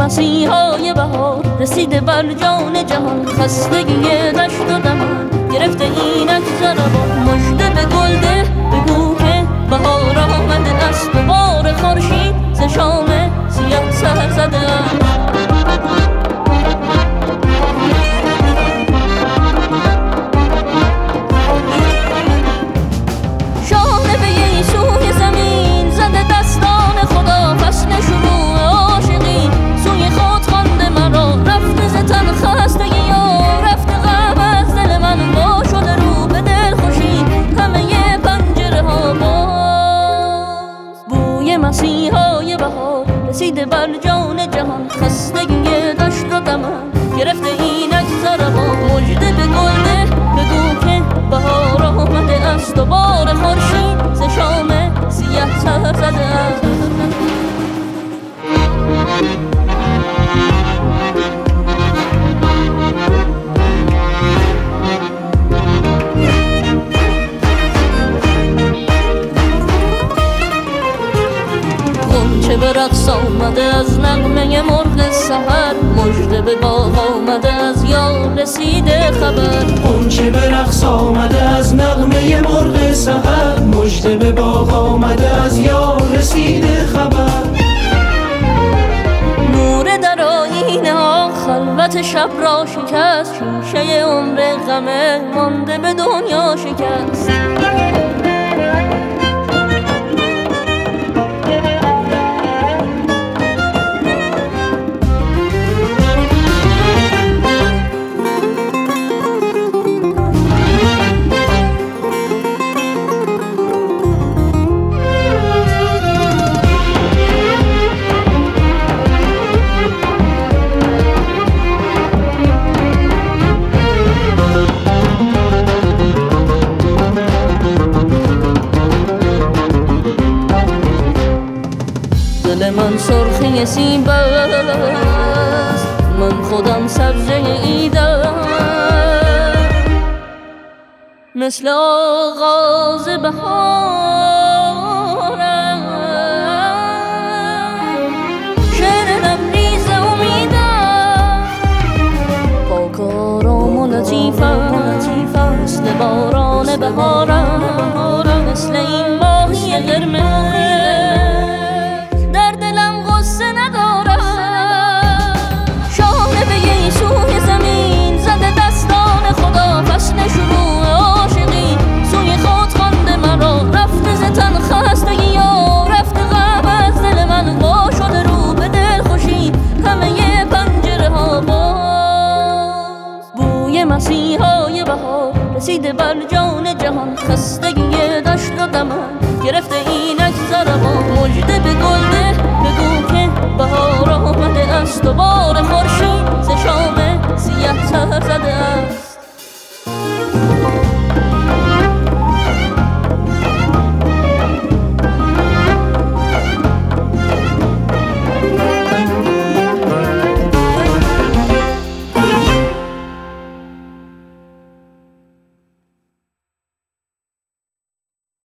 مسیحای بهار رسیده بر جان جهان، خستگی دشت و دمن گرفته اینک زربان. مژده به گلده بگو که بهار آمده است و بار خورشید ز شام سیاه سر زده است. شانه به یه سوی زمین زده دستان خدا، فصل شروع عاشقی سوی خود خوانده مرا. رفته ز تن خستگی ها، رفته غم از دل من، با شده رو به دل خوشی همه پنجره ها باز. بوی مسیحای بهار رسیده بر جان جهان، خستگی دشت و دمن گرفته اینک زربان. مژده به گلده بگو که بهار آمده است و بار خورشید ز شام سیاه سر زده است. غنچه به رقص آمده از نغمه مرغ سحر، مژده به باغ آمده از یار رسیده خبر. غنچه به رقص آمده از نغمه مرغ سحر، مژده به باغ آمده از یار رسیده خبر. نور در آیینه ها خلوت شب را شکست، شیشه عمر غمه مانده به دنیا شکست. دل من سرخی سیب است، من خودم سبزه ایدم، مثل آغاز بهارم. شعر لبریز امیدم، پاک آرام و لطیفم، مثل باران بهارم، مثل این ماهی قرمز در دلم غصه ندارم. شانه به یه سوی زمین زده دستان خدا، فصل شروع عاشقی سوی خود خوانده مرا. رفته ز تن خستگی ها، رفته غم از دل من، با شده رو به دل خوشی همه پنجره ها باز. بوی مسیحای بهار رسیده بر جان جهان، خستگی دشت و دمن گرفته